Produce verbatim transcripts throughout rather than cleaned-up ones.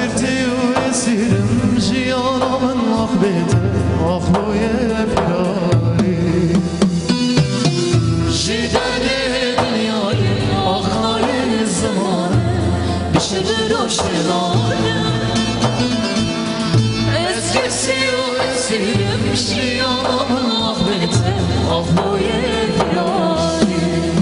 سرتی و اسیرم جیانم آخ بیته آخ بوی پیراری جیدن دنیای آخای زمان بیشه روشنانه eskisi o esirim jiyonam ah bitte ah boye pirari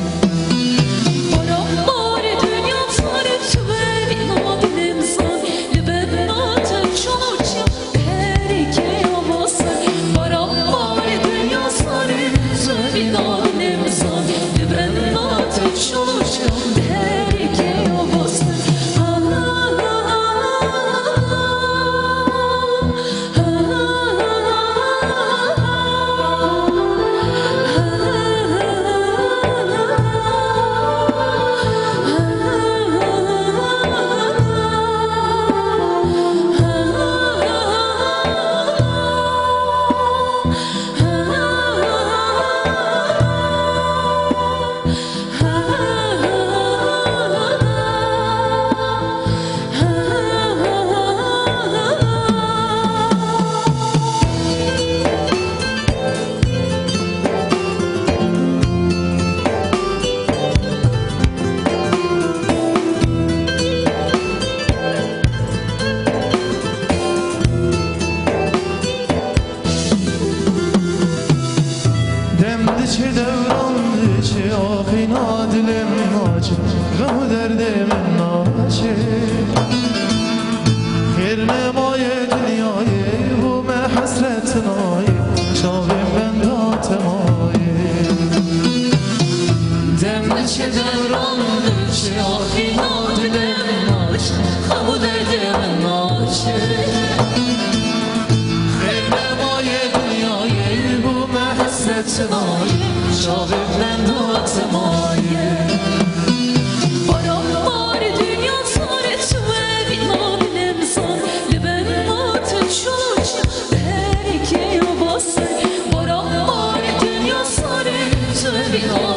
Baram bari dünya sarı tüveri nadilim san Libet natı çoğuçum terike yavasın Baram bari dünya sarı tüveri nadilim san Libet natı çoğuçum terike yavasın چه دوران چه آخی نادلم ناچه غم و درد من ناچه خیر نمای دنیای و من حسرت نای شاویم بندات مایه دم چه دوران چه آخی نادلم ناچه غم و درد من ناچه شاغل بندات مایه Baram bari dünya sarı tüveri nadilim san Liben natı çoğuçum terike yavasın Baram bari dünya sarı tüveri